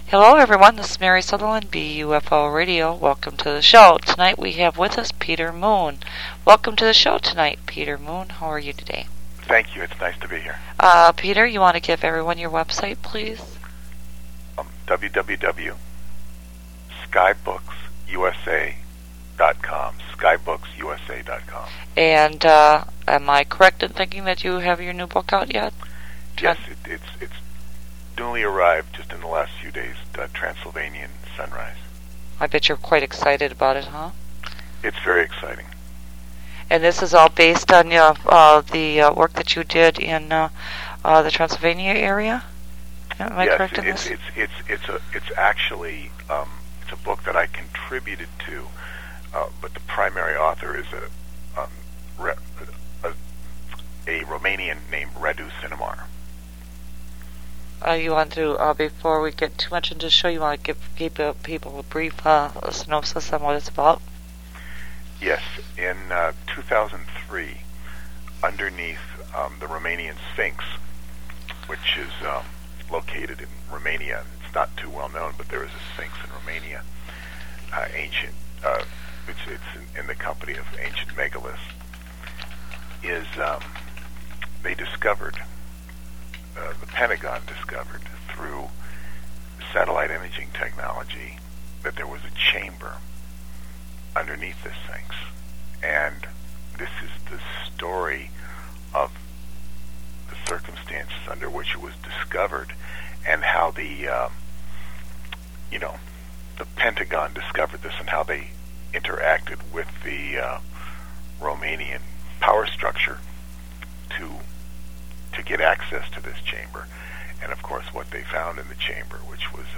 Hello everyone, this is Mary Sutherland, BUFO Radio. Welcome to the show. Tonight we have with us Peter Moon. Welcome to the show tonight, Peter Moon. How are you today? Thank you. It's nice to be here. Peter, you want to give everyone your website, please? www.skybooks.usa.com. skybooks.usa.com. And am I correct in thinking that you have your new book out yet? Yes, it's newly arrived just in the last few days, Transylvanian Sunrise. I bet you're quite excited about it, huh? It's very exciting. And this is all based on the work that you did in the Transylvania area? Am I correct in this? It's actually it's a book that I contributed to, but the primary author is a Romanian named Radu Cinemar. You want to, before we get too much into the show, you want to give people a brief synopsis on what it's about? Yes. In 2003, underneath the Romanian Sphinx, which is located in Romania, it's not too well known, but there is a Sphinx in Romania, ancient, it's in the company of ancient megaliths, they discovered, the Pentagon discovered through satellite imaging technology that there was a chamber underneath this Sphinx. And this is the story of the circumstances under which it was discovered and how the Pentagon discovered this and how they interacted with the Romanian power structure to get access to this chamber, and of course what they found in the chamber, which was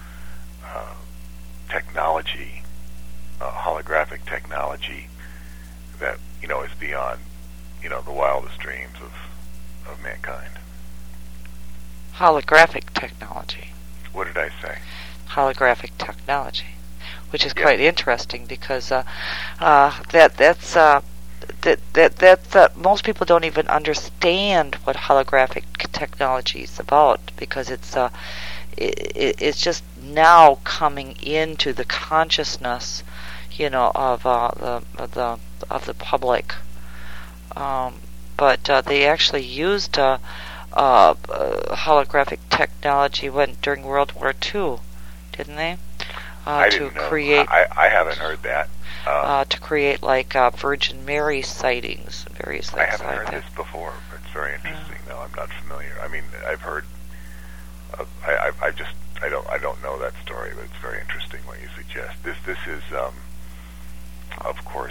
technology, holographic technology that is beyond the wildest dreams of mankind. Holographic technology. What did I say? Holographic technology, which is Yes. quite interesting because most people don't even understand what holographic technology is about, because it's just now coming into the consciousness, of the public. But they actually used holographic technology during World War II, didn't they? I didn't know. Create. I haven't heard that. To create Virgin Mary sightings, various things I haven't like heard that. this before. It's very interesting. No, I'm not familiar. I mean, I've heard. I don't know that story, but it's very interesting what you suggest. This is, of course,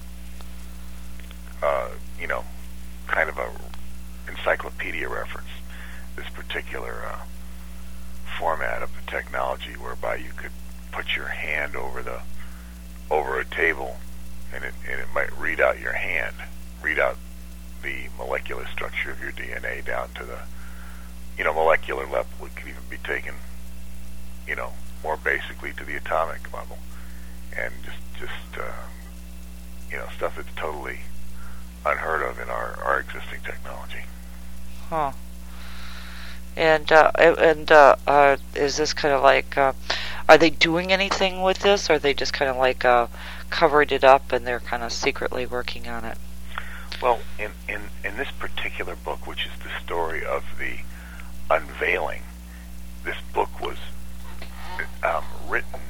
kind of a encyclopedia reference. This particular format of the technology, whereby you could put your hand over a table, and it might read out your hand, read out the molecular structure of your DNA down to the molecular level. It could even be taken more basically to the atomic level, and just stuff that's totally unheard of in our existing technology. Huh. And is this kind of are they doing anything with this, or are they just kind of covered it up and they're kind of secretly working on it? Well, in this particular book, which is the story of the unveiling, this book was written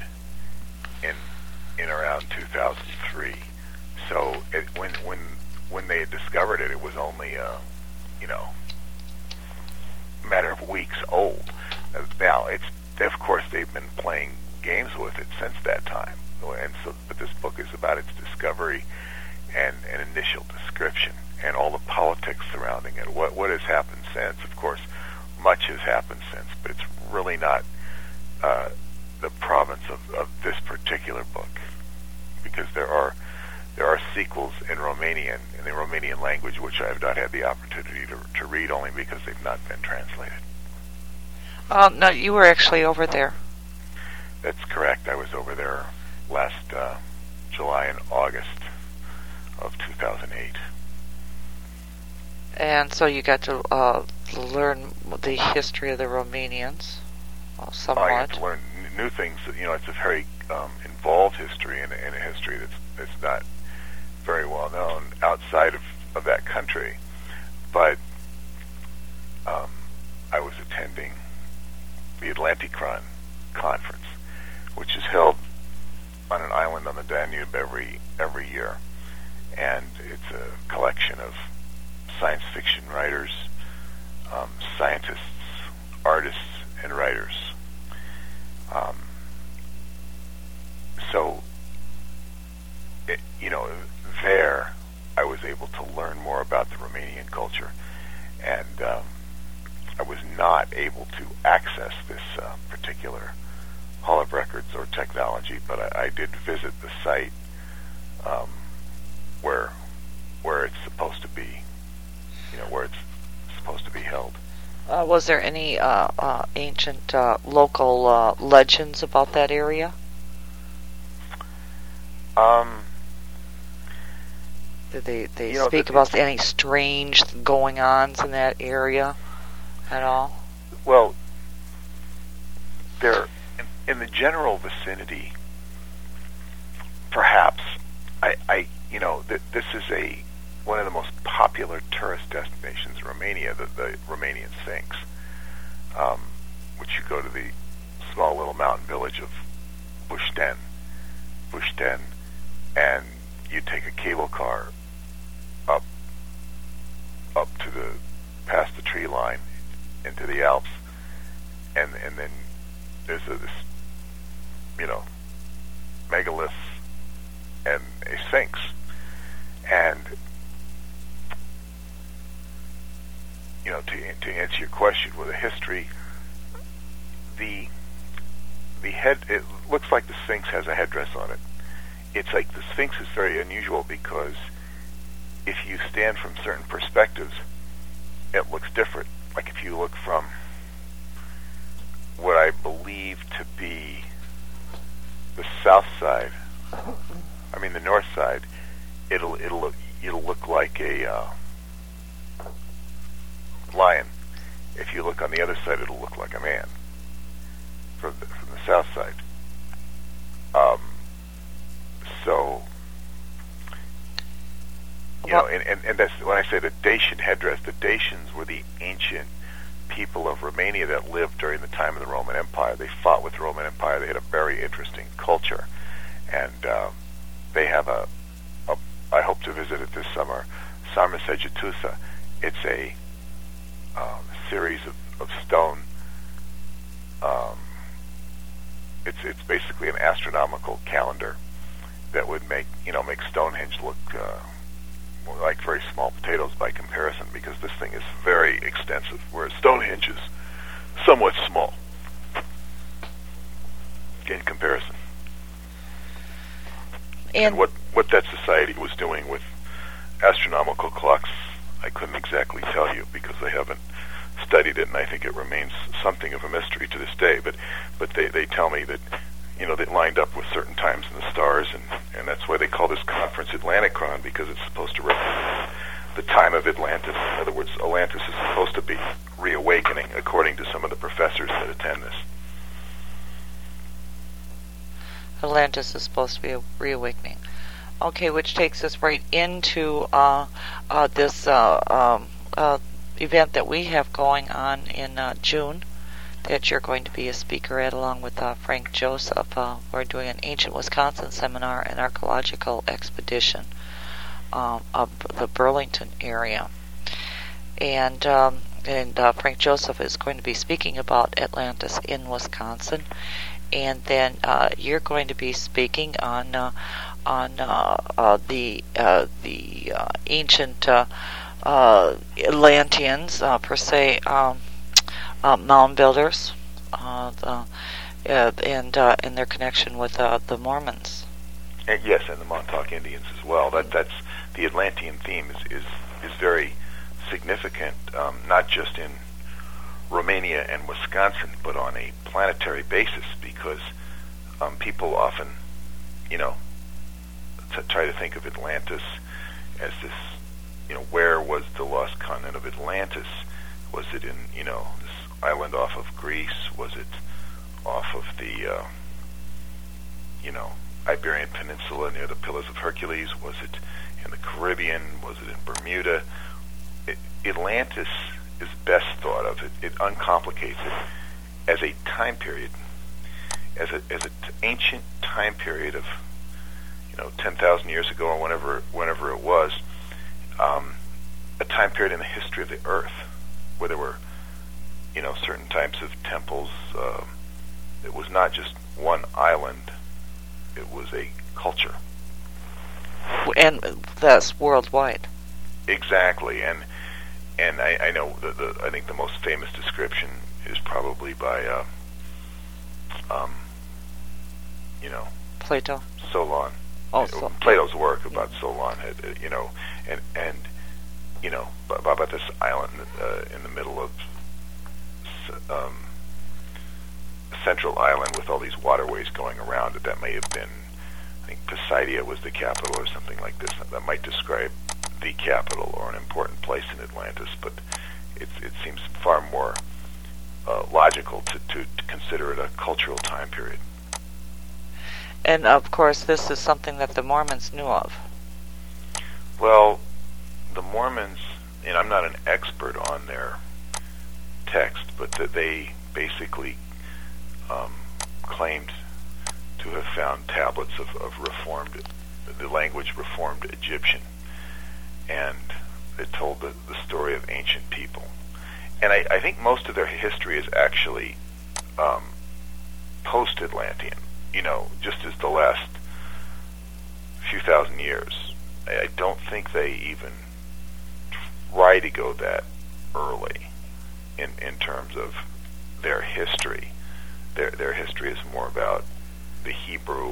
in around 2003. So when they had discovered it, it was only a matter of weeks old. Now of course they've been playing games with it since that time, but this book is about its discovery and an initial description and all the politics surrounding it. What has happened since? Of course, much has happened since, but it's really not the province of this particular book, because there are sequels in Romanian, in the Romanian language, which I have not had the opportunity to read, only because they've not been translated. No, you were actually over there. That's correct. I was over there last July and August of 2008. And so you got to learn the history of the Romanians. Well, I get somewhat. to learn new things. It's a very involved history and a history that's not very well known outside of that country. But I was attending the Atlanticron conference, which is held on an island on the Danube every year, and it's a collection of science fiction writers, scientists, artists, and writers. So, there I was able to learn more about the Romanian culture, and I was not able to access this particular Hall of Records or technology, but I did visit the site where it's supposed to be, where it's supposed to be held. Was there any ancient local legends about that area? Did they speak about any strange going-ons in that area at all? Well, there, in the general vicinity, perhaps, this is one of the most popular tourist destinations in Romania, the Romanian Sphinx, which you go to the small little mountain village of Bușteni, and you take a cable car up to past the tree line into the Alps, and then there's this megalith and a sphinx, and to answer your question with a history, the head, it looks like the Sphinx has a headdress on it. It's like the Sphinx is very unusual because if you stand from certain perspectives, it looks different. Like if you look from what I believe to be the south side, the north side, it'll look like a lion. If you look on the other side, it'll look like a man. From the south side. And that's when I say the Dacian headdress. The Dacians were the ancient people of Romania that lived during the time of the Roman Empire. They fought with the Roman Empire. They had a very interesting culture, and they have I hope to visit it this summer, Sarmisegetusa. It's a series of stone. It's basically an astronomical calendar that would make Stonehenge look like very small potatoes by comparison, because this thing is very extensive, whereas Stonehenge is somewhat small in comparison. And what that society was doing with astronomical clocks, I couldn't exactly tell you because I haven't studied it, and I think it remains something of a mystery to this day. But they tell me that they lined up with certain times in the stars, and that's why they call this conference Atlanticron, because it's supposed to represent the time of Atlantis. In other words, Atlantis is supposed to be reawakening, according to some of the professors that attend this. Atlantis is supposed to be a reawakening. Okay, which takes us right into this event that we have going on in June, that you're going to be a speaker at, along with Frank Joseph. We're doing an Ancient Wisconsin seminar and archaeological expedition of the Burlington area. And Frank Joseph is going to be speaking about Atlantis in Wisconsin. And then you're going to be speaking on the ancient Atlanteans, per se, mound builders, and their connection with the Mormons. Yes, and the Montauk Indians as well. That's the Atlantean theme is very significant, not just in Romania and Wisconsin, but on a planetary basis, because people often, try to think of Atlantis as this, where was the lost continent of Atlantis? Was it in, this island off of Greece? Was it off of the Iberian Peninsula near the Pillars of Hercules? Was it in the Caribbean? Was it in Bermuda? Atlantis is best thought of. It uncomplicates it as a time period, as an ancient time period of 10,000 years ago or whenever it was, a time period in the history of the Earth where there were certain types of temples. It was not just one island. It was a culture. And that's worldwide. Exactly. And I know I think the most famous description is probably by Plato. Solon. Oh, Plato's work about Solon had about this island in the middle of central island with all these waterways going around it. That may have been, I think Poseidia was the capital or something like this. That might describe the capital or an important place in Atlantis, but it seems far more logical to consider it a cultural time period. And of course, this is something that the Mormons knew of. Well, the Mormons, and I'm not an expert on their text, but that they basically claimed to have found tablets of the language Reformed Egyptian, and it told the story of ancient people. And I think most of their history is actually post-Atlantean, just as the last few thousand years. I don't think they even try to go that early in terms of their history. Their history is more about the Hebrew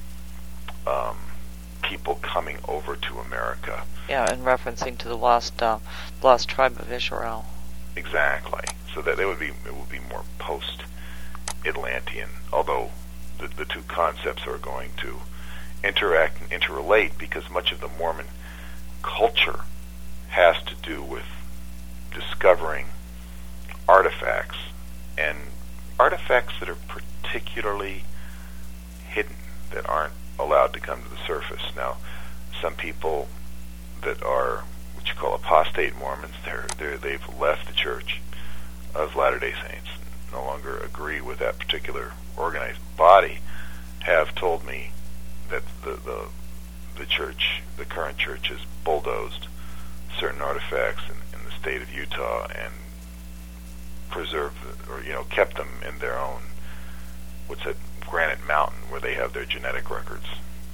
people coming over to America. Yeah, and referencing to the lost tribe of Israel. Exactly. So that it would be more post-Atlantean, although the two concepts are going to interact and interrelate, because much of the Mormon culture has to do with discovering artifacts, and artifacts that are particularly hidden, that aren't allowed to come to the surface. Now, some people that are what you call apostate Mormons, they've left the Church of Latter-day Saints, no longer agree with that particular organized body, have told me that the church, the current church, has bulldozed certain artifacts in the state of Utah and preserved or kept them in their own, what's that, Granite Mountain, where they have their genetic records,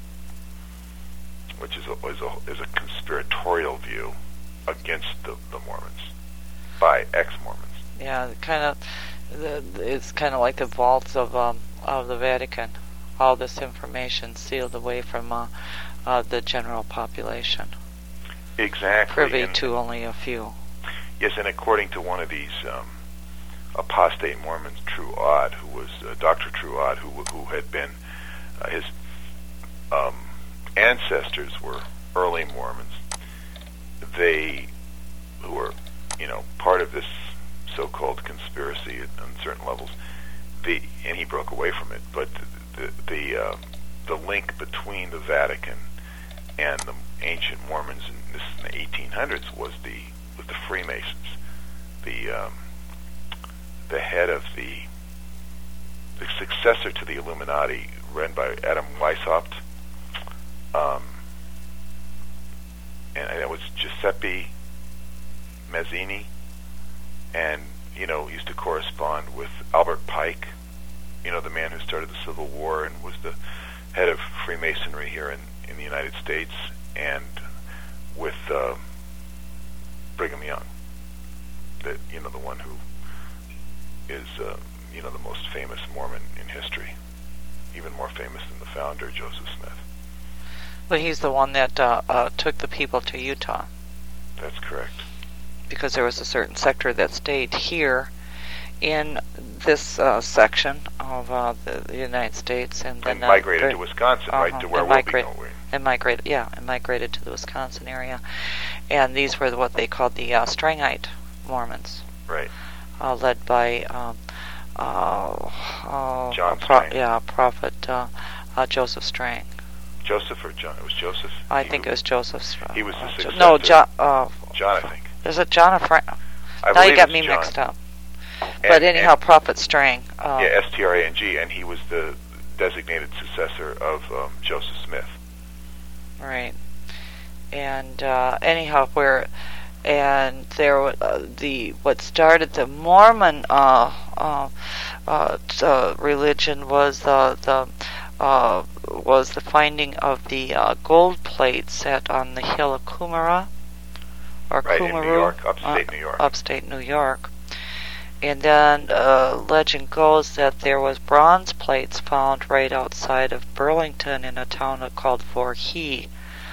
which is a conspiratorial view against the Mormons by ex-Mormons. Yeah, it's kind of like the vaults of the Vatican. All this information sealed away from the general population. Exactly. Privy to only a few. Yes, and according to one of these apostate Mormons, True Odd, who was Dr. True Odd, who had been his ancestors were early Mormons. They, who were part of this so-called conspiracy on certain levels, and he broke away from it. But the link between the Vatican and the ancient Mormons in the 1800s was the Freemasons. The head of the successor to the Illuminati, run by Adam Weishaupt, and it was Giuseppe Mazzini, and used to correspond with Albert Pike, the man who started the Civil War and was the head of Freemasonry here in the United States, and with Brigham Young, the one who is the most famous Mormon in history, even more famous than the founder, Joseph Smith. But he's the one that took the people to Utah. That's correct. Because there was a certain sector that stayed here in this section of the United States, and then migrated to Wisconsin, right, to where we'll be going. And migrated to the Wisconsin area, and these were what they called the Strangite Mormons, right? Led by John Strang. Prophet Joseph Strang. Joseph or John? It was Joseph. I think it was Joseph. He was the successor. No, John. John, I think. Is it John or Frank? I Now you got it's me John. mixed up. But anyhow, Prophet Strang. Yeah, Strang, and he was the designated successor of Joseph Smith. Right. And anyhow, what started the Mormon religion was the finding of the gold plates on the hill of Qumran, or right, Qumran, in New York, upstate New York. Upstate New York. And then legend goes that there was bronze plates found right outside of Burlington in a town called Voorhees.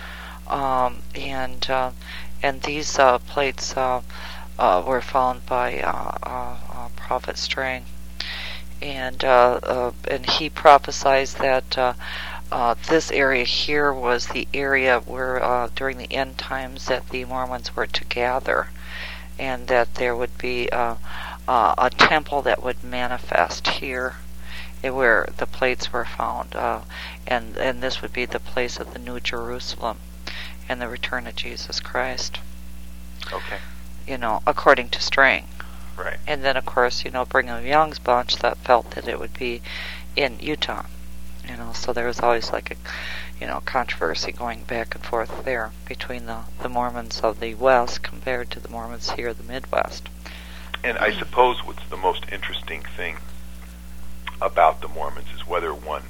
And these plates were found by Prophet Strang, and he prophesied that this area here was the area where during the end times that the Mormons were to gather, and that there would be a temple that would manifest here where the plates were found, and this would be the place of the New Jerusalem and the return of Jesus Christ. Okay. According to Strang. Right. And then, of course, Brigham Young's bunch that felt that it would be in Utah. So there was always like a, controversy going back and forth there between the Mormons of the West compared to the Mormons here in the Midwest. And I suppose what's the most interesting thing about the Mormons is whether one,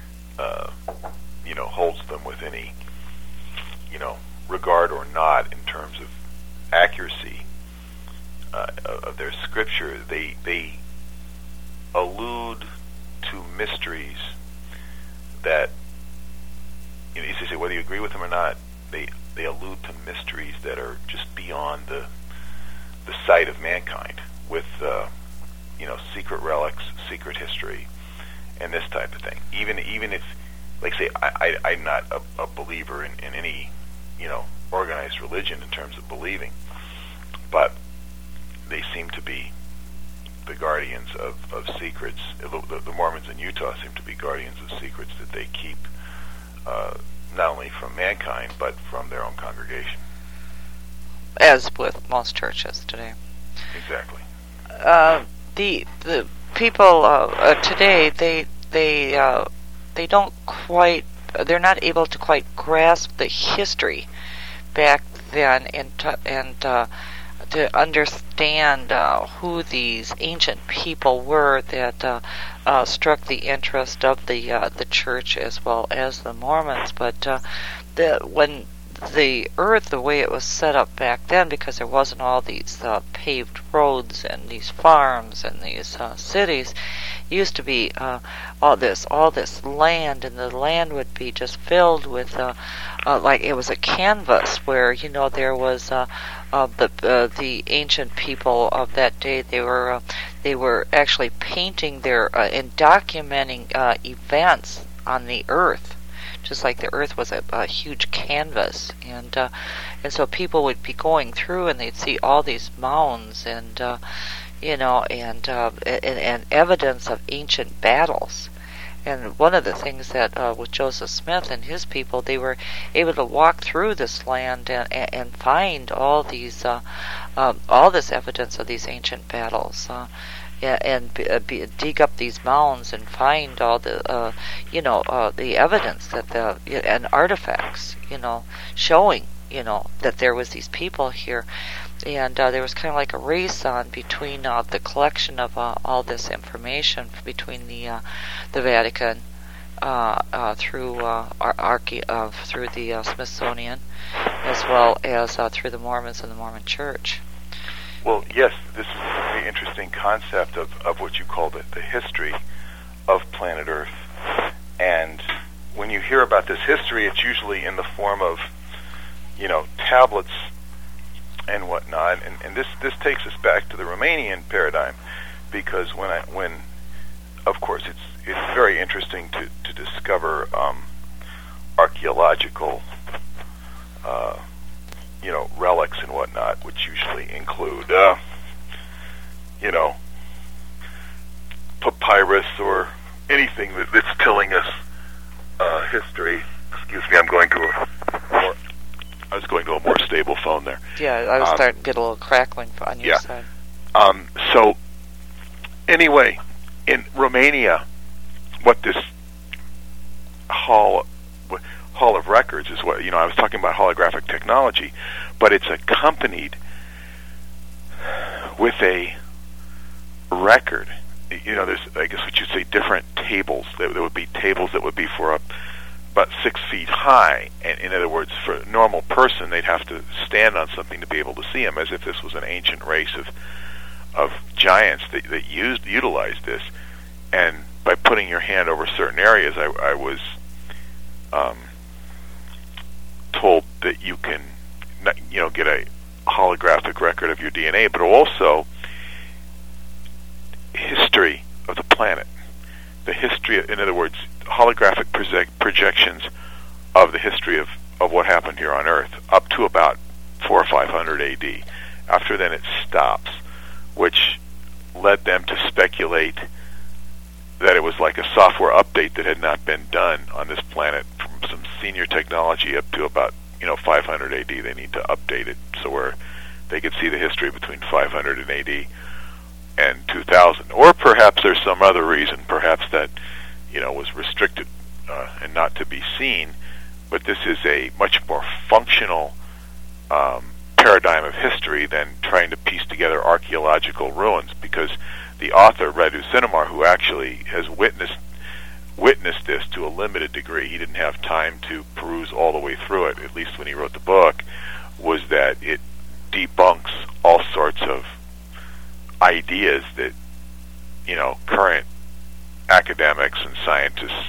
holds them with any, regard or not in terms of accuracy of their scripture. They allude to mysteries that, you say whether you agree with them or not, they allude to mysteries that are just beyond the sight of mankind, with secret relics, secret history, and this type of thing. Even if, like, say, I'm not a believer in any organized religion in terms of believing, but they seem to be the guardians of secrets. The Mormons in Utah seem to be guardians of secrets that they keep not only from mankind but from their own congregation. As with most churches today. Exactly. The people today, they don't quite, they're not able to quite grasp the history back then and to understand who these ancient people were that struck the interest of the church as well as the Mormons. But when the earth, the way it was set up back then, because there wasn't all these paved roads and these farms and these cities, used to be all this land, and the land would be just filled with like it was a canvas where there was the ancient people of that day. They were actually painting and documenting events on the earth. Just like the earth was a huge canvas, and so people would be going through and they'd see all these mounds and evidence of ancient battles. And one of the things that with Joseph Smith and his people, they were able to walk through this land and find all this evidence of these ancient battles. And dig up these mounds and find all the the evidence that and artifacts showing that there was these people here, and there was kind of like a race on between the collection of all this information between the Vatican through through the Smithsonian, as well as through the Mormons and the Mormon Church. Well, yes, this is a very interesting concept of what you call the history of planet Earth. And when you hear about this history, it's usually in the form of, tablets and whatnot. And this takes us back to the Romanian paradigm, because when of course, it's very interesting to discover archaeological relics and whatnot, which usually include, papyrus or anything that's telling us history. Excuse me, I was going to a more stable phone there. Yeah, I was starting to get a little crackling on your side. So, anyway, in Romania, what this Hall of Records is, what I was talking about holographic technology, but it's accompanied with a record. There's, I guess what you'd say, different tables. There would be tables that would be for about 6 feet high, and in other words, for a normal person, they'd have to stand on something to be able to see them, as if this was an ancient race of giants that utilized this. And by putting your hand over certain areas, I was told that you can, get a holographic record of your DNA, but also history of the planet. The history, in other words, holographic projections of the history of what happened here on Earth up to about 400 or 500 AD. After then it stops, which led them to speculate that it was like a software update that had not been done on this planet from some senior technology up to about 500 AD. They need to update it so where they could see the history between 500 and AD and 2000. Or perhaps there's some other reason, perhaps that was restricted and not to be seen. But this is a much more functional paradigm of history than trying to piece together archaeological ruins, because the author, Radu Sinamar, who actually has witnessed this to a limited degree, he didn't have time to peruse all the way through it, at least when he wrote the book, was that it debunks all sorts of ideas that current academics and scientists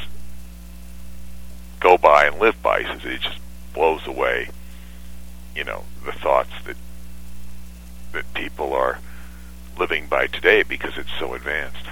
go by and live by. So it just blows away the thoughts that people are living by today because it's so advanced.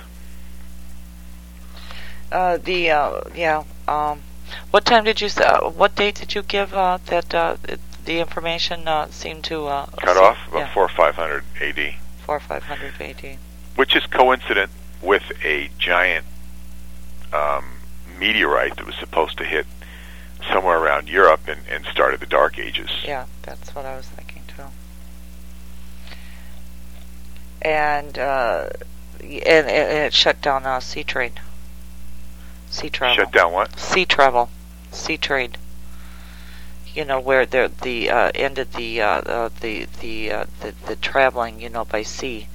What time did you say? What date did you give that the information seemed to cut off? About 400 or 500 AD. 400 or 500 AD. Which is coincident with a giant meteorite that was supposed to hit somewhere around Europe and started the Dark Ages. Yeah, that's what I was thinking too. And it shut down sea trade. Sea travel. Shut down what? Sea travel, sea trade. Where the ended the traveling, by sea,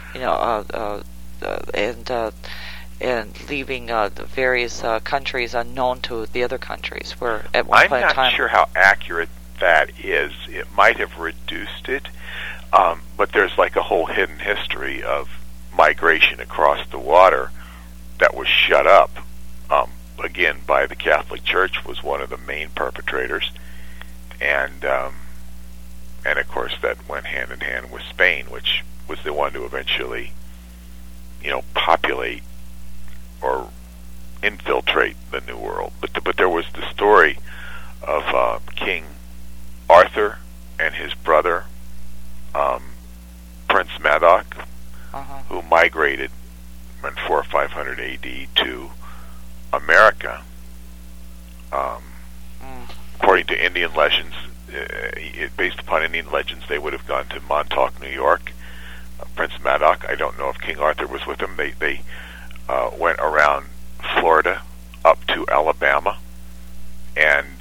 and leaving the various countries unknown to the other countries. Where at one point in time, I'm not sure how accurate that is. It might have reduced it, but there's like a whole hidden history of migration across the water that was shut up. Again, by the Catholic Church, was one of the main perpetrators, and of course that went hand in hand with Spain, which was the one to eventually, populate or infiltrate the New World. But there was the story of King Arthur and his brother, Prince Madoc, who migrated in 400 or 500 AD to America. According to Indian legends, based upon Indian legends, they would have gone to Montauk, New York. Prince Madoc, I don't know if King Arthur was with him. They went around Florida up to Alabama and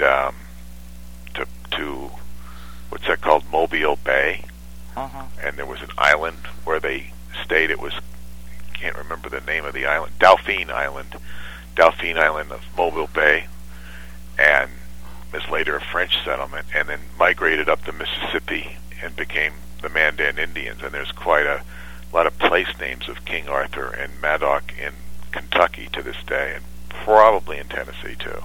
to what's that called, Mobile Bay. And there was an island where they stayed. It was, can't remember the name of the island, Dauphine Island of Mobile Bay, and was later a French settlement, and then migrated up the Mississippi and became the Mandan Indians. And there's quite a lot of place names of King Arthur and Madoc in Kentucky to this day, and probably in Tennessee too,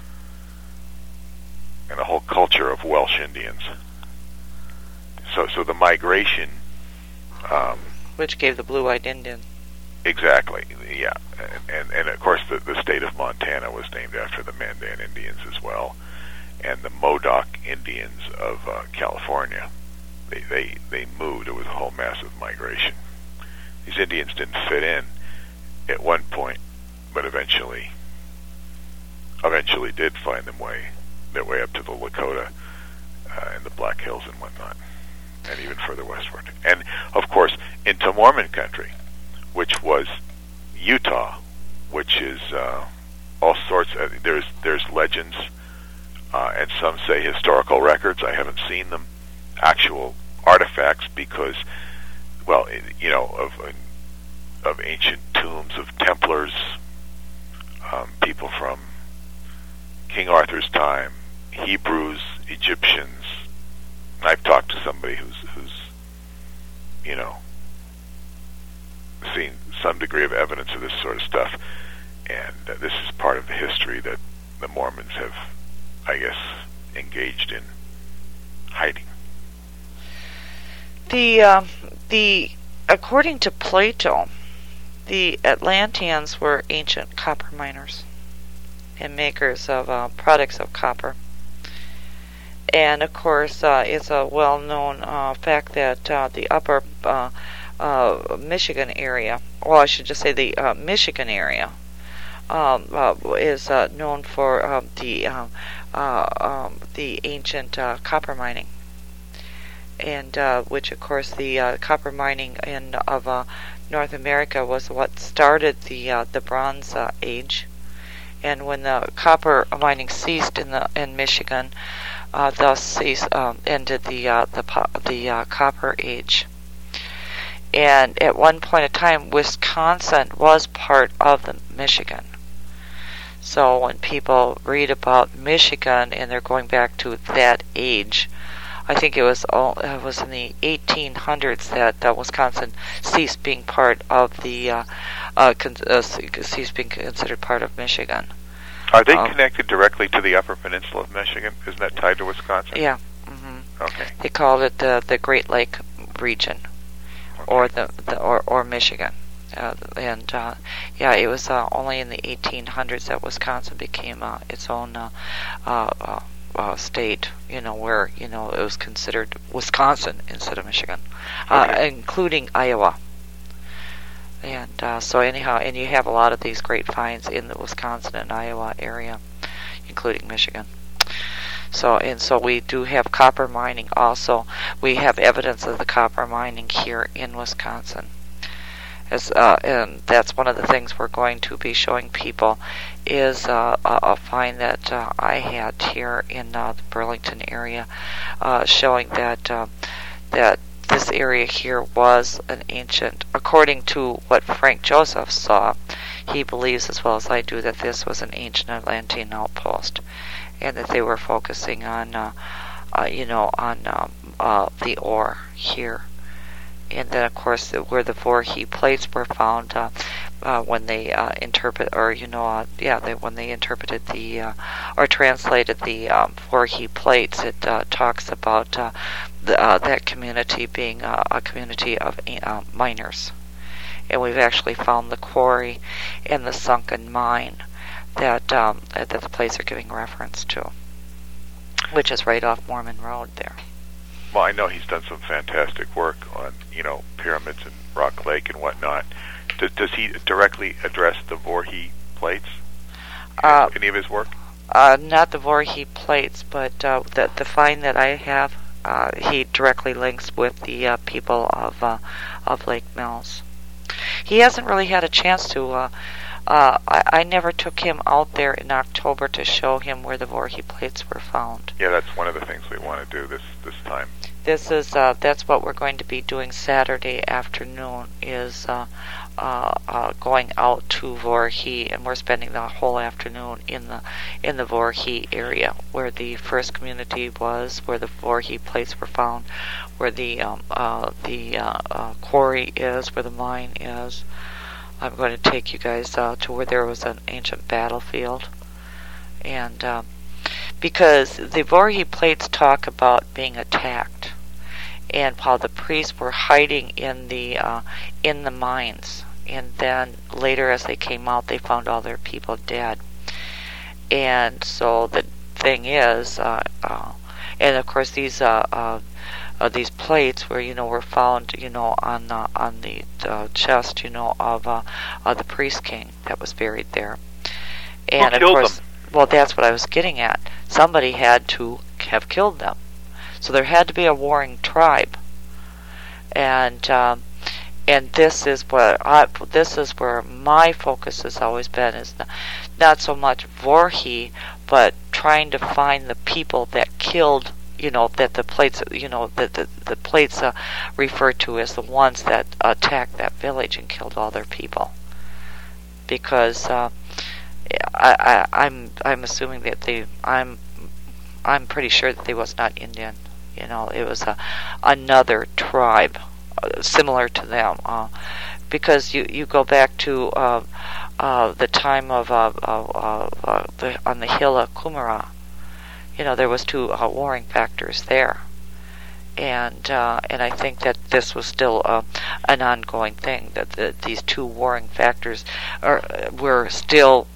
and a whole culture of Welsh Indians. So the migration, which gave the Blue-Eyed Indian. Exactly, yeah, and of course the state of Montana was named after the Mandan Indians as well, and the Modoc Indians of California. They moved. It was a whole massive migration. These Indians didn't fit in, at one point, but eventually did find their way up to the Lakota and the Black Hills and whatnot, and even further westward. And, of course, into Mormon country, which was Utah, which is all sorts of... There's legends, and some say historical records. I haven't seen them. Actual artifacts, because, well, of ancient tombs of Templars, people from King Arthur's time, Hebrews, Egyptians. I've talked to somebody who's seen some degree of evidence of this sort of stuff, and this is part of the history that the Mormons have, I guess, engaged in hiding. According to Plato, the Atlanteans were ancient copper miners and makers of products of copper. And of course, it's a well-known fact that the upper Michigan area, well, I should just say the Michigan area, is known for the ancient copper mining, and which, of course, the copper mining of North America was what started the Bronze Age. And when the copper mining ceased in Michigan, thus ended the Copper Age. And at one point in time, Wisconsin was part of the Michigan. So when people read about Michigan and they're going back to that age, I think it was in the 1800s that Wisconsin ceased being part of the ceased being considered part of Michigan. Are they connected directly to the Upper Peninsula of Michigan? Isn't that tied to Wisconsin? Yeah. Mm-hmm. Okay. They called it the Great Lake region, okay. or Michigan. It was only in the 1800s that Wisconsin became its own state, where, it was considered Wisconsin instead of Michigan, including Iowa. And so anyhow, and you have a lot of these great finds in the Wisconsin and Iowa area, including Michigan. So we do have copper mining also. We have evidence of the copper mining here in Wisconsin. And that's one of the things we're going to be showing people is a find that I had here in the Burlington area, showing that this area here was an ancient, according to what Frank Joseph saw. He believes, as well as I do, that this was an ancient Atlantean outpost, and that they were focusing on, the ore here. And then, of course, where the Voorhees plates were found, when they when they interpreted or translated the Voorhees plates, it talks about that community being a community of miners. And we've actually found the quarry and the sunken mine that the plates are giving reference to, which is right off Mormon Road there. Well, I know he's done some fantastic work on, pyramids and Rock Lake and whatnot. Does he directly address the Voorhees plates? Any of his work? Not the Voorhees plates, but the find that I have, he directly links with the people of Lake Mills. He hasn't really had a chance to. I never took him out there in October to show him where the Voorhees plates were found. Yeah, that's one of the things we want to do this time. This is that's what we're going to be doing Saturday afternoon. Is going out to Voorhees, and we're spending the whole afternoon in the Voorhees area, where the first community was, where the Voorhees plates were found, where the quarry is, where the mine is. I'm going to take you guys to where there was an ancient battlefield, and because the Voorhees plates talk about being attacked, and while the priests were hiding in the mines, and then later as they came out, they found all their people dead. And so the thing is, and of course these these plates were, were found, on the chest, of the priest king that was buried there. And Who of killed course, them? well, that's what I was getting at. Somebody had to have killed them, so there had to be a warring tribe, and this is where my focus has always been, is not so much Voorhis, but trying to find the people that killed, that the plates, that the plates refer to as the ones that attacked that village and killed all their people. Because I'm assuming that I'm pretty sure that they was not Indian. It was another tribe similar to them. Because you go back to the time of on the hill of Kumara, there was two warring factors there, and I think that this was still an ongoing thing, that these two warring factors were still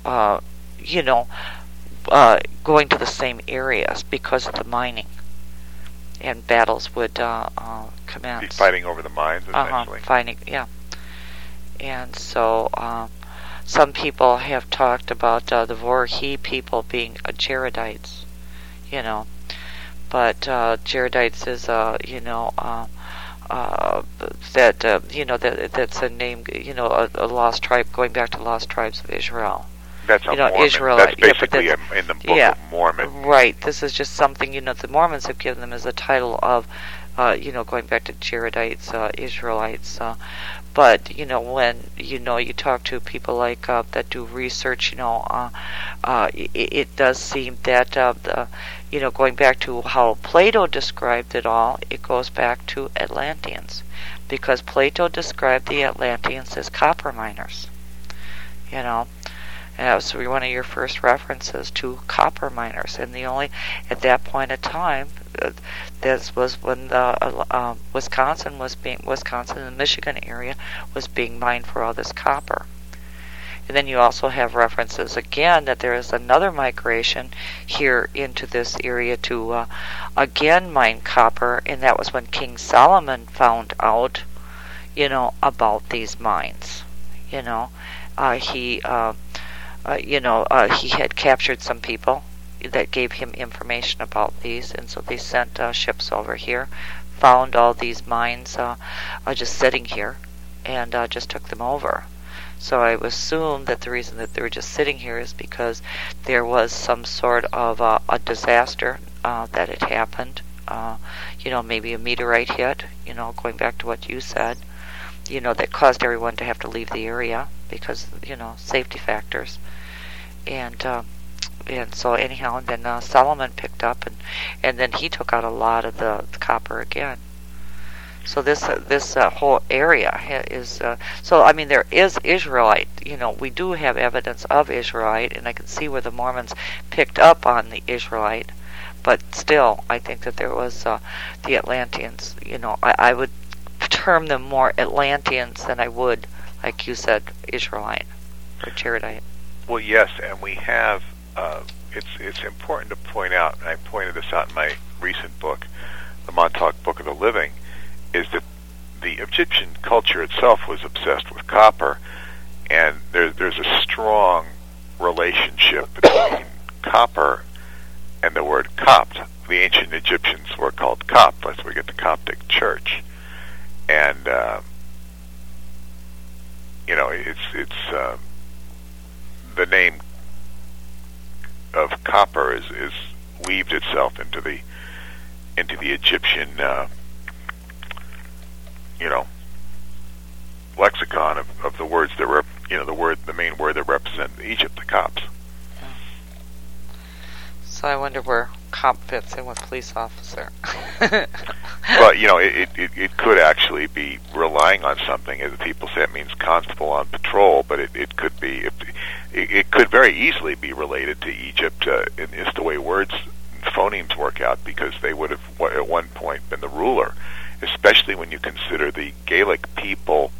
going to the same areas because of the mining, and battles would commence. Fighting over the mines, essentially. Fighting, yeah. And so some people have talked about the Voorhis people being Jaredites, but Jaredites is that's a name, a lost tribe, going back to lost tribes of Israel. That's a Mormon. Israelite. That's basically in the Book of Mormon. Right. This is just something, the Mormons have given them as a title of, going back to Jaredites, Israelites. But, when, you talk to people like that do research, it does seem that, going back to how Plato described it all, it goes back to Atlanteans. Because Plato described the Atlanteans as copper miners, And that was one of your first references to copper miners. And at that point in time, this was when the Wisconsin and the Michigan area was being mined for all this copper. And then you also have references again that there is another migration here into this area to again mine copper, and that was when King Solomon found out, about these mines. He had captured some people that gave him information about these, and so they sent ships over here, found all these mines just sitting here, and just took them over. So I assume that the reason that they were just sitting here is because there was some sort of a disaster that had happened. Maybe a meteorite hit, going back to what you said, that caused everyone to have to leave the area because, safety factors. And so anyhow, and then Solomon picked up, and then he took out a lot of the copper again. So this whole area is so. I mean, there is Israelite. We do have evidence of Israelite, and I can see where the Mormons picked up on the Israelite. But still, I think that there was the Atlanteans. I would term them more Atlanteans than I would, like you said, Israelite or Jaredite. Well, yes, and we have. It's important to point out, and I pointed this out in my recent book, the Montauk Book of the Living, is that the Egyptian culture itself was obsessed with copper, and there's a strong relationship between copper and the word Copt. The ancient Egyptians were called Copt. That's where we get the Coptic Church, and it's the name of copper is weaved itself into the Egyptian lexicon of the words that the main word that represent Egypt, the Copts. So I wonder where cop fits in with police officer. Well, it could actually be relying on something. As people say, it means constable on patrol, but it could be. It could very easily be related to Egypt. It's the way words, phonemes work out, because they would have at one point been the ruler, especially when you consider the Gaelic people.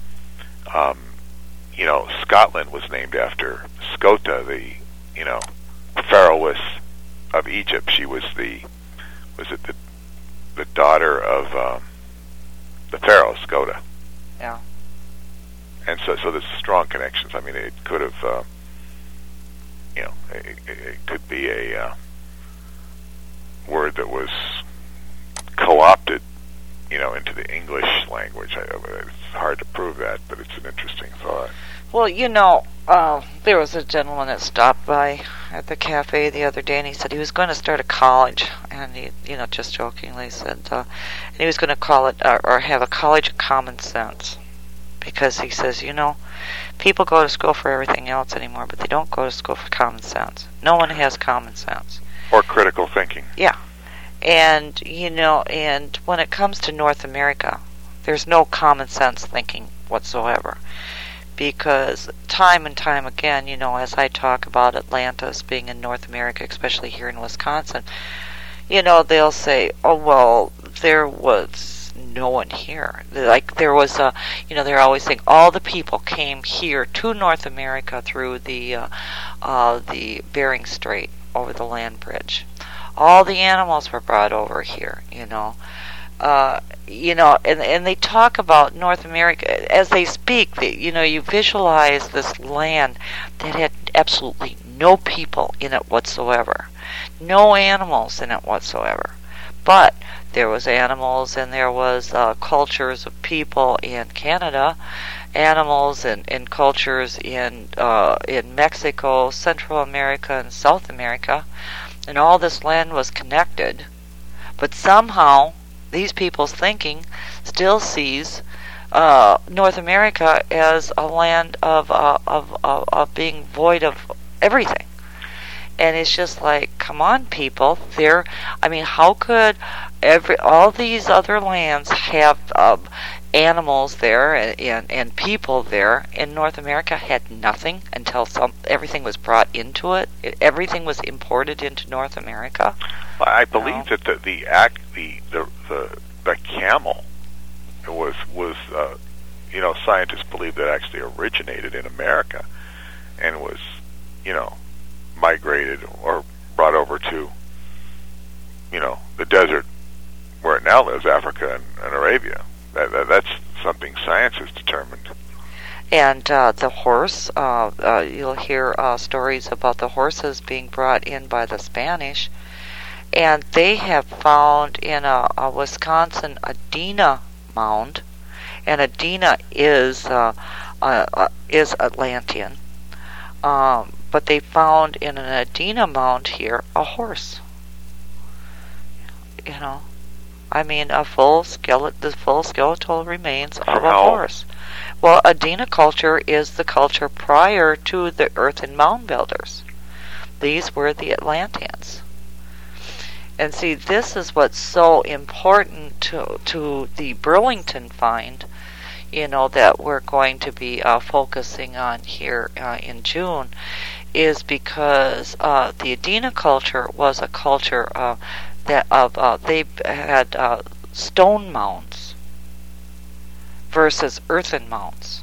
Scotland was named after Scota, the pharaohess of Egypt. She was the the daughter of the pharaoh, Skoda. Yeah. And so there's strong connections. I mean, it could have, it could be a word that was co-opted, into the English language. It's hard to prove that, but it's an interesting thought. Well, there was a gentleman that stopped by at the cafe the other day, and he said he was going to start a college, and he, just jokingly said, and he was going to call it, or have a college of common sense, because he says, people go to school for everything else anymore, but they don't go to school for common sense. No one has common sense. Or critical thinking. Yeah. And, and when it comes to North America, there's no common sense thinking whatsoever. Because time and time again, as I talk about Atlantis being in North America, especially here in Wisconsin, they'll say, oh, well, there was no one here. Like there was they're always saying all the people came here to North America through the Bering Strait over the land bridge. All the animals were brought over here, and they talk about North America as they speak. You visualize this land that had absolutely no people in it whatsoever, no animals in it whatsoever. But there was animals, and there was cultures of people in Canada, animals and cultures in Mexico, Central America, and South America, and all this land was connected. But somehow these people's thinking still sees North America as a land of being void of everything. And it's just like, come on, people. How could all these other lands have animals there and people there, and North America had nothing until everything was brought into it? Everything was imported into North America. Well, I believe that the camel was scientists believe that actually originated in America and was migrated or brought over to the desert where it now lives, Africa and Arabia. That's something science has determined. And the horse, you'll hear stories about the horses being brought in by the Spanish, and they have found in a Wisconsin Adena mound, and Adena is Atlantean, but they found in an Adena mound here a horse. The full skeletal remains of a horse. Well, Adena culture is the culture prior to the earthen mound builders. These were the Atlanteans. And see, this is what's so important to the Burlington find, that we're going to be focusing on here in June, is because the Adena culture was a culture they had stone mounds versus earthen mounds.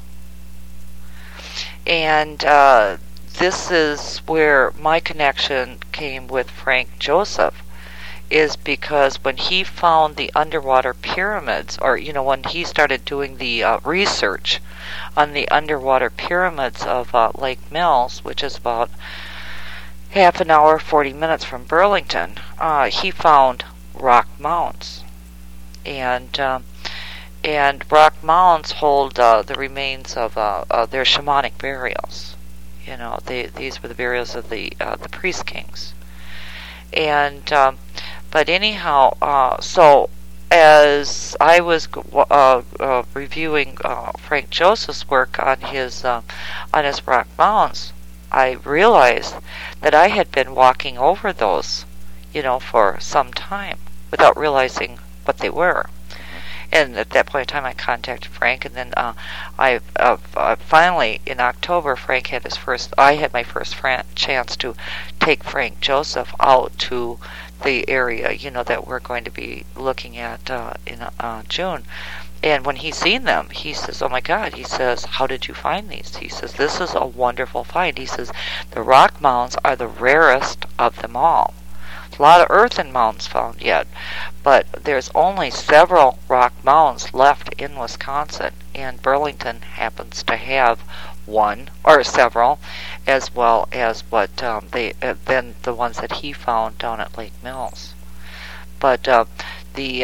And this is where my connection came with Frank Joseph, is because when he found the underwater pyramids, or when he started doing the research on the underwater pyramids of Lake Mills, which is about half an hour, 40 minutes from Burlington, he found rock mounds, and rock mounds hold the remains of their shamanic burials. These were the burials of the priest kings, and but anyhow, so as I was reviewing Frank Joseph's work on his rock mounds, I realized that I had been walking over those, for some time without realizing what they were. And at that point in time, I contacted Frank, and then I finally, in October, I had my first chance to take Frank Joseph out to the area, that we're going to be looking at in June. And when he's seen them, he says, oh my God, he says, how did you find these? He says, this is a wonderful find. He says, the rock mounds are the rarest of them all. a lot of earthen mounds found yet, but there's only several rock mounds left in Wisconsin, and Burlington happens to have one or several, as well as what then the ones that he found down at Lake Mills. But the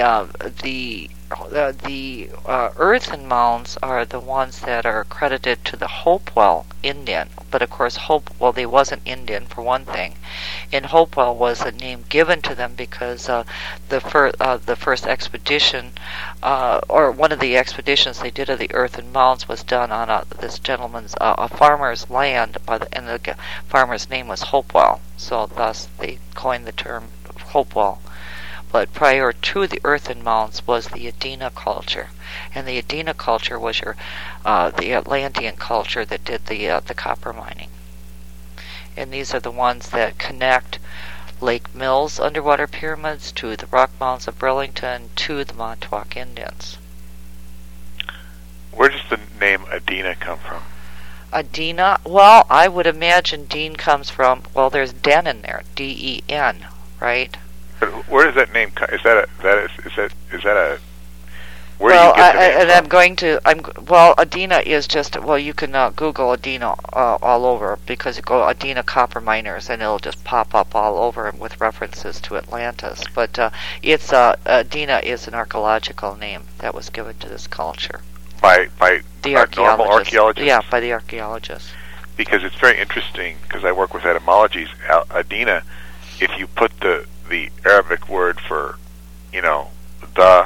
earthen mounds are the ones that are credited to the Hopewell Indian. But of course, they wasn't Indian for one thing, and Hopewell was a name given to them because the first expedition, or one of the expeditions they did of the earthen mounds, was done on this gentleman's a farmer's land, and the farmer's name was Hopewell. So thus they coined the term Hopewell. But prior to the earthen mounds was the Adena culture, and the Adena culture was the Atlantean culture that did the copper mining. And these are the ones that connect Lake Mills underwater pyramids to the rock mounds of Burlington to the Montauk Indians. Where does the name Adena come from? Adena, well, I would imagine Dean comes from, well, there's Den in there, D-E-N, right? Where does that name come? Is that a? Where well, do you get the name from? Adena is just, you can Google Adena all over, because you go Adena copper miners and it'll just pop up all over with references to Atlantis. But it's Adena is an archaeological name that was given to this culture by the normal archaeologists. Yeah, by the archaeologists. Because it's very interesting, because I work with etymologies. Adena, if you put the Arabic word for, the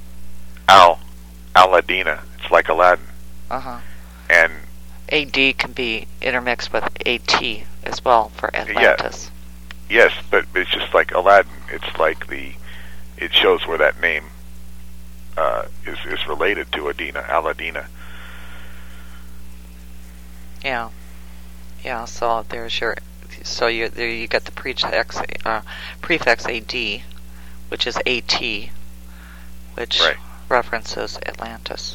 Al-Adina, it's like Aladdin. And AD can be intermixed with AT as well for Atlantis. Yes, but it's just like Aladdin. It's like it shows where that name is related to Adena, Al-Adina. Yeah. So there's your. So there you got the prefix AD, which is AT, which references Atlantis.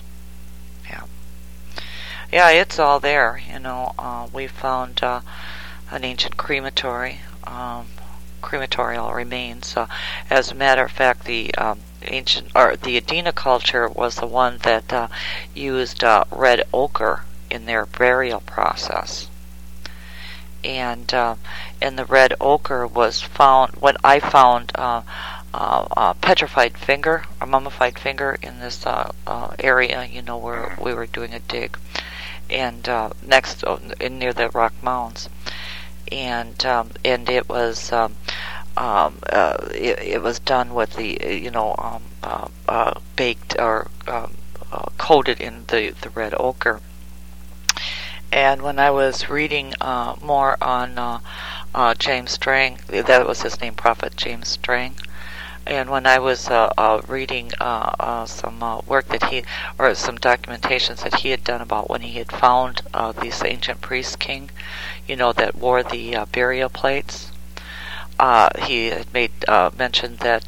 Yeah, it's all there. We found an ancient crematorial remains. As a matter of fact, the the Adena culture was the one that used red ochre in their burial process. And the red ochre was found when I found a petrified finger, a mummified finger in this area, where we were doing a dig, and next near the rock mounds, and it was it was done with the baked or coated in the red ochre. And when I was reading more on James Strang, that was his name, Prophet James Strang, and when I was reading some work some documentations that he had done about when he had found this ancient priest king, that wore the burial plates, he had made mention that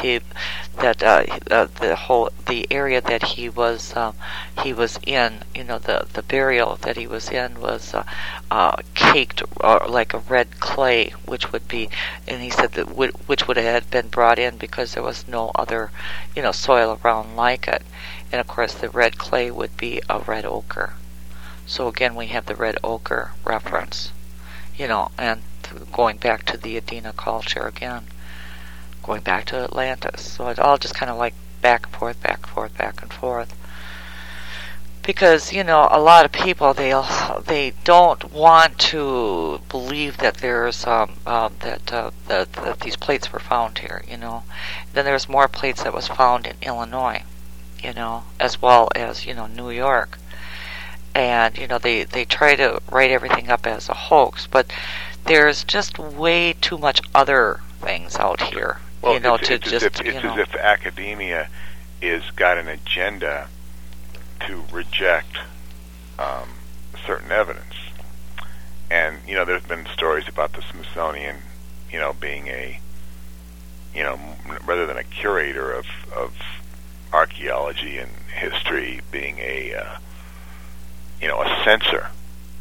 the area that he was in, the burial that he was in was caked like a red clay, which would be, and he said that which would have been brought in because there was no other soil around like it, and of course the red clay would be a red ochre. So again, we have the red ochre reference, and going back to the Adena culture again, going back to Atlantis. So it all just kind of like back and forth, back and forth, back and forth. Because, a lot of people, they don't want to believe that there's, that these plates were found here, Then there's more plates that was found in Illinois, as well as, New York. And, they try to write everything up as a hoax, but there's just way too much other things out here. Well, it's as if academia is got an agenda to reject certain evidence. And, there's been stories about the Smithsonian, being a, rather than a curator of archaeology and history, being a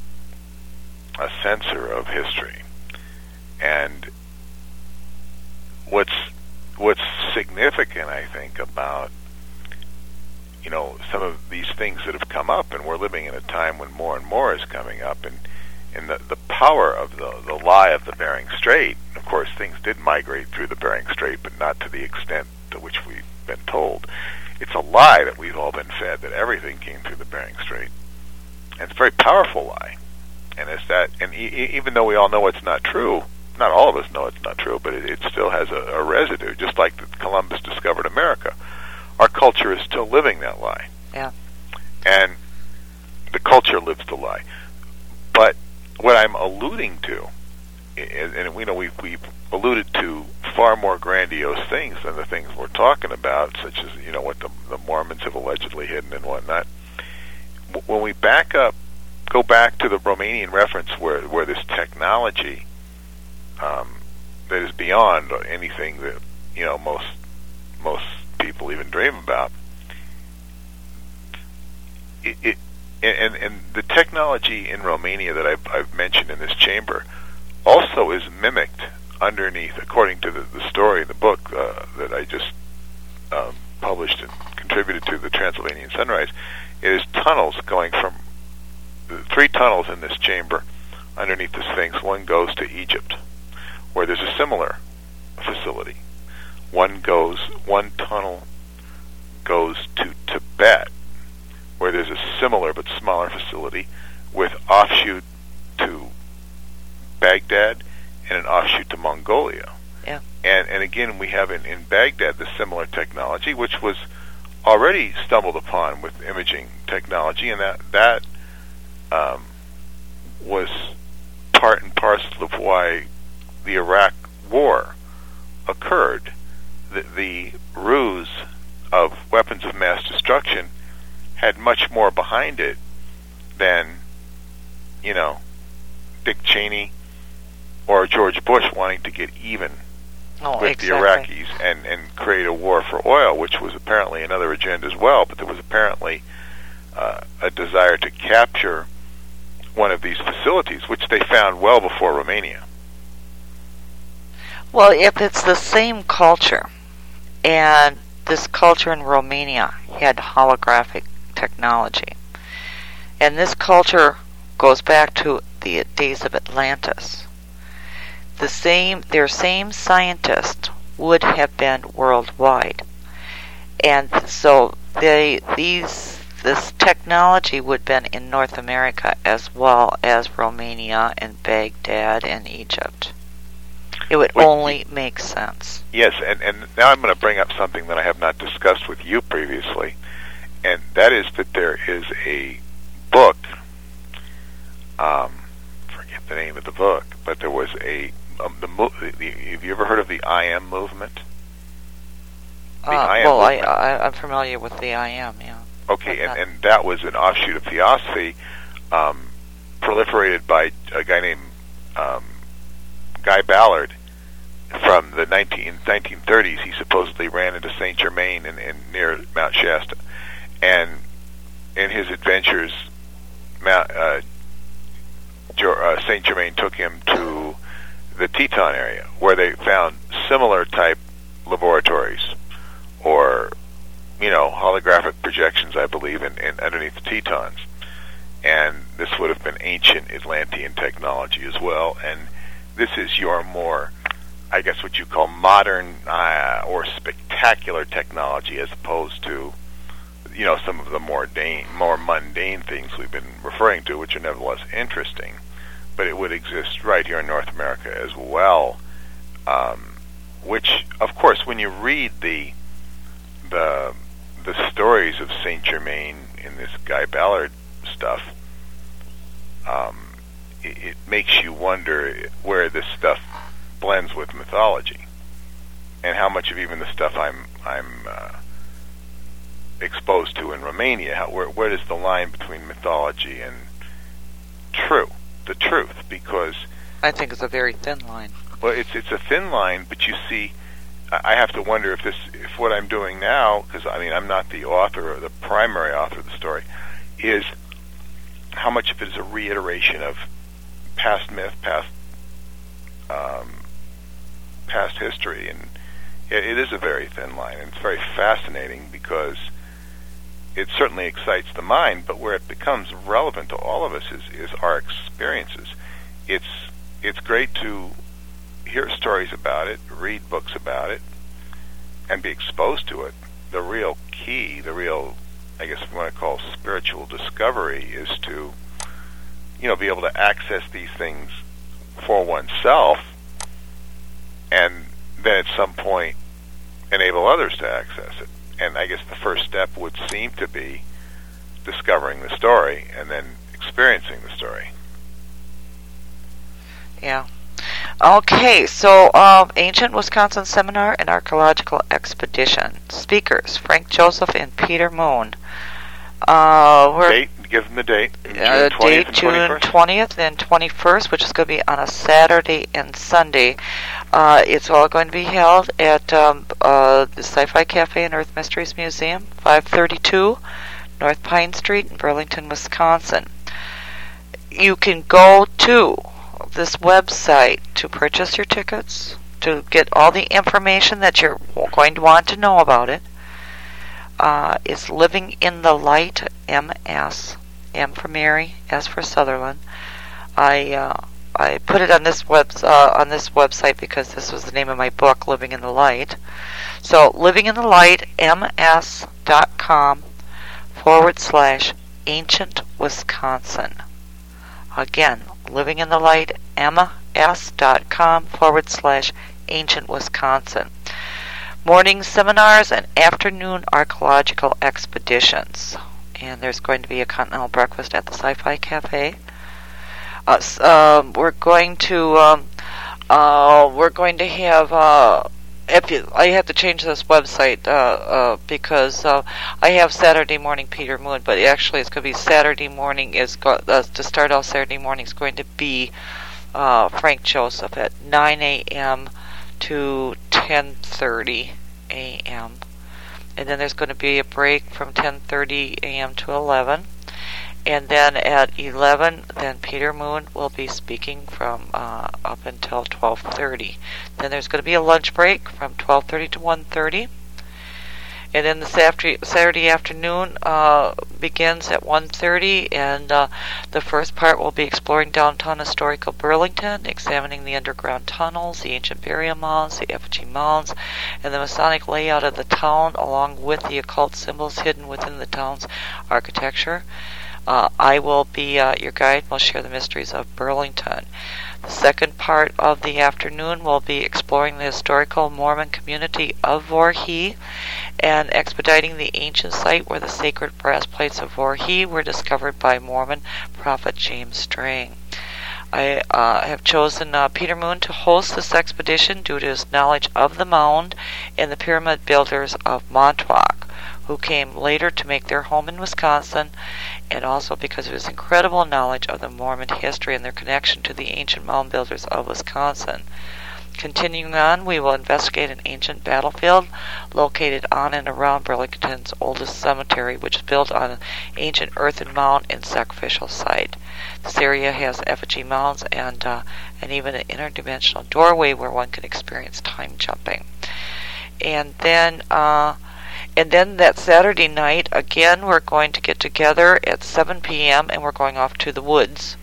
censor of history. And what's significant, I think, about some of these things that have come up, and we're living in a time when more and more is coming up, and the power of the lie of the Bering Strait. Of course, things did migrate through the Bering Strait, but not to the extent to which we've been told. It's a lie that we've all been fed, that everything came through the Bering Strait. And it's a very powerful lie. And even though we all know it's not true, not all of us know it's not true, but it still has a residue, just like that Columbus discovered America. Our culture is still living that lie. Yeah. And the culture lives the lie. But what I'm alluding to, and we know we've alluded to far more grandiose things than the things we're talking about, such as what the Mormons have allegedly hidden and whatnot. When we go back to the Romanian reference, where this technology that is beyond anything that most people even dream about, and the technology in Romania that I've mentioned in this chamber also is mimicked underneath, according to the story in the book that I just published and contributed to, the Transylvanian Sunrise. It is tunnels going from 3 tunnels in this chamber underneath the Sphinx. One goes to Egypt, where there's a similar facility. One tunnel goes to Tibet, where there's a similar but smaller facility, with offshoot to Baghdad and an offshoot to Mongolia. Yeah. And again, we have in Baghdad the similar technology, which was already stumbled upon with imaging technology, and that was part and parcel of why the Iraq War occurred. The ruse of weapons of mass destruction had much more behind it than, Dick Cheney or George Bush wanting to get even with the Iraqis and create a war for oil, which was apparently another agenda as well. But there was apparently a desire to capture one of these facilities, which they found well before Romania. Well, if it's the same culture, and this culture in Romania had holographic technology, and this culture goes back to the days of Atlantis, their same scientists would have been worldwide, and so this technology would have been in North America as well as Romania and Baghdad and Egypt. It would only make sense. Yes, and now I'm going to bring up something that I have not discussed with you previously, and that is that there is a book, forget the name of the book, but there was have you ever heard of the I Am movement? I'm familiar with the I Am, yeah. Okay, and that was an offshoot of Theosophy, proliferated by a guy named Guy Ballard from the 1930s. He supposedly ran into Saint Germain in near Mount Shasta, and in his adventures, Saint Germain took him to the Teton area, where they found similar type laboratories, or holographic projections, I believe, in underneath the Tetons. And this would have been ancient Atlantean technology as well. And this is your more, I guess, what you call modern or spectacular technology, as opposed to, some of the more mundane things we've been referring to, which are nevertheless interesting. But it would exist right here in North America as well. Which, of course, when you read the stories of Saint Germain in this Guy Ballard stuff, it makes you wonder where this stuff blends with mythology, and how much of even the stuff I'm exposed to in Romania, where does the line between mythology and the truth? Because I think it's a very thin line. Well, it's a thin line, but you see, I have to wonder if what I'm doing now, because I'm not the author or the primary author of the story, is how much of it is a reiteration of past myth, past history, It is a very thin line, and it's very fascinating because it certainly excites the mind, but where it becomes relevant to all of us is our experiences. It's great to hear stories about it, read books about it, and be exposed to it. The real key, I guess what I call spiritual discovery, is to, be able to access these things for oneself, and then at some point enable others to access it. And I guess the first step would seem to be discovering the story and then experiencing the story. Yeah. Okay, so Ancient Wisconsin Seminar and Archaeological Expedition. Speakers, Frank Joseph and Peter Moon. Date, give them the date. June 20th and 21st, which is going to be on a Saturday and Sunday. It's all going to be held at the Sci-Fi Cafe and Earth Mysteries Museum, 532 North Pine Street in Burlington, Wisconsin. You can go to this website to purchase your tickets, to get all the information that you're going to want to know about it. It's Living in the Light, MS, M for Mary, S for Sutherland. I put it on this website because this was the name of my book, Living in the Light. So livinginthelight.com/Ancient Wisconsin. Again, livinginthelightms.com/Ancient Wisconsin. Morning seminars and afternoon archaeological expeditions. And there's going to be a continental breakfast at the Sci-Fi Cafe. We're going to have I have to change this website because I have Saturday morning Peter Moon, but actually it's going to be Saturday morning. To start off Saturday morning is going to be Frank Joseph at 9 a.m. to 10:30 a.m. And then there's going to be a break from 10:30 a.m. to 11. And then at 11, then Peter Moon will be speaking from up until 12:30. Then there's going to be a lunch break from 12:30 to 1:30. And then the Saturday afternoon begins at 1:30, and the first part will be exploring downtown historical Burlington, examining the underground tunnels, the ancient burial mounds, the effigy mounds, and the Masonic layout of the town, along with the occult symbols hidden within the town's architecture. I will be your guide and will share the mysteries of Burlington. The second part of the afternoon will be exploring the historical Mormon community of Voorhee and expediting the ancient site where the sacred brass plates of Voorhee were discovered by Mormon prophet James Strang. I have chosen Peter Moon to host this expedition due to his knowledge of the mound and the pyramid builders of Montauk, who came later to make their home in Wisconsin, and also because of his incredible knowledge of the Mormon history and their connection to the ancient mound builders of Wisconsin. Continuing on, we will investigate an ancient battlefield located on and around Burlington's oldest cemetery, which is built on an ancient earthen mound and sacrificial site. This area has effigy mounds and even an interdimensional doorway where one can experience time jumping. And then that Saturday night, again, we're going to get together at 7 p.m. and we're going off to the woods.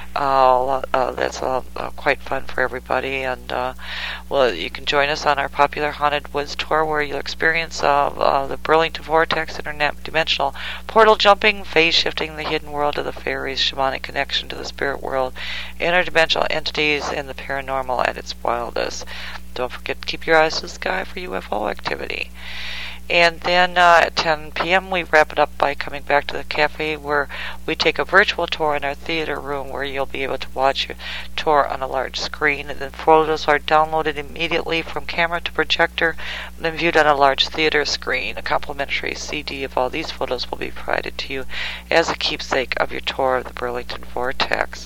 That's quite fun for everybody, and you can join us on our popular Haunted Woods tour, where you'll experience the Burlington Vortex, interdimensional portal jumping, phase shifting, the hidden world of the fairies, shamanic connection to the spirit world, interdimensional entities, and the paranormal at its wildest. Don't forget to keep your eyes to the sky for UFO activity. And then at 10 p.m. we wrap it up by coming back to the cafe, where we take a virtual tour in our theater room, where you'll be able to watch your tour on a large screen. And then photos are downloaded immediately from camera to projector, and then viewed on a large theater screen. A complimentary CD of all these photos will be provided to you as a keepsake of your tour of the Burlington Vortex.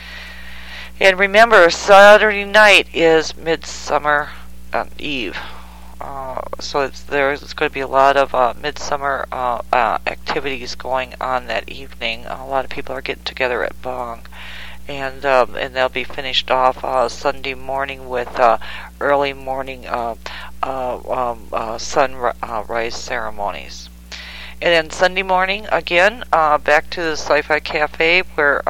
And remember, Saturday night is Midsummer Eve. So there's going to be a lot of midsummer activities going on that evening. A lot of people are getting together at Bong, and they'll be finished off Sunday morning with early morning sunrise ceremonies. And then Sunday morning, again, back to the Sci-Fi Cafe, where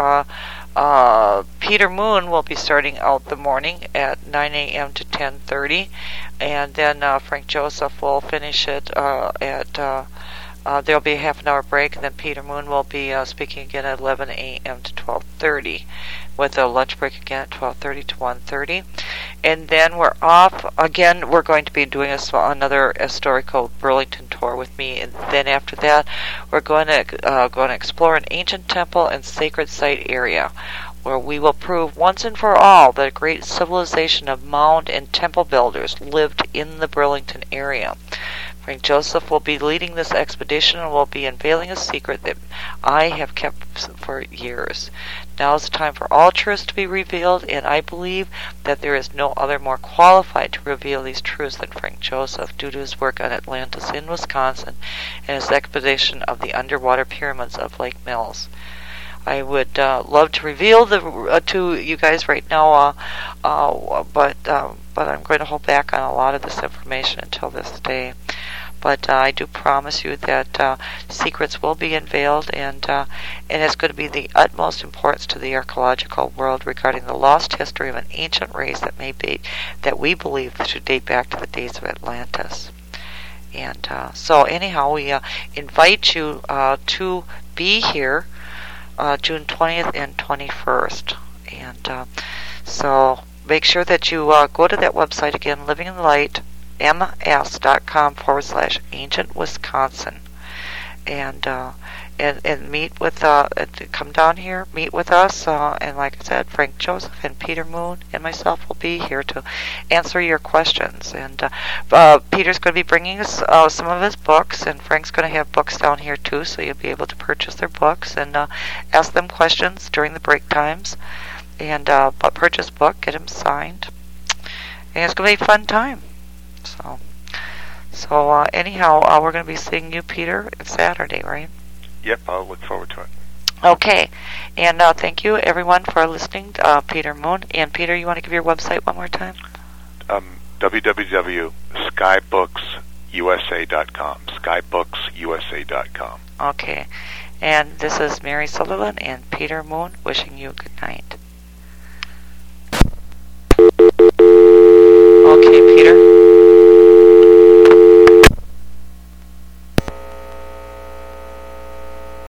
Peter Moon will be starting out the morning at 9 a.m. to 10:30, and then Frank Joseph will finish it there'll be a half an hour break, and then Peter Moon will be speaking again at 11 a.m. to 12:30, with a lunch break again at 12:30 to 1:30. And then we're off again. We're going to be doing another historical Burlington tour with me, and then after that, we're going to explore an ancient temple and sacred site area, where we will prove once and for all that a great civilization of mound and temple builders lived in the Burlington area. Frank Joseph will be leading this expedition and will be unveiling a secret that I have kept for years. Now is the time for all truths to be revealed, and I believe that there is no other more qualified to reveal these truths than Frank Joseph, due to his work on Atlantis in Wisconsin and his expedition of the underwater pyramids of Lake Mills. I would love to reveal to you guys right now, but I'm going to hold back on a lot of this information until this day. But I do promise you that secrets will be unveiled, and it's going to be the utmost importance to the archaeological world regarding the lost history of an ancient race that we believe to date back to the days of Atlantis. And so anyhow, we invite you to be here June 20th and 21st. And so make sure that you go to that website again, Living in the Light, ms.com/ancient Wisconsin, and meet with come down here, meet with us, and like I said, Frank Joseph and Peter Moon and myself will be here to answer your questions. And Peter's going to be bringing us some of his books, and Frank's going to have books down here too, so you'll be able to purchase their books and ask them questions during the break times, and purchase book, get them signed, and it's going to be a fun time. So anyhow, we're going to be seeing you, Peter, Saturday, right? Yep, I'll look forward to it. Okay, and thank you, everyone, for listening to Peter Moon. And Peter, you want to give your website one more time? www.skybooks.usa.com. skybooks.usa.com. Okay, and this is Mary Sutherland and Peter Moon wishing you good night.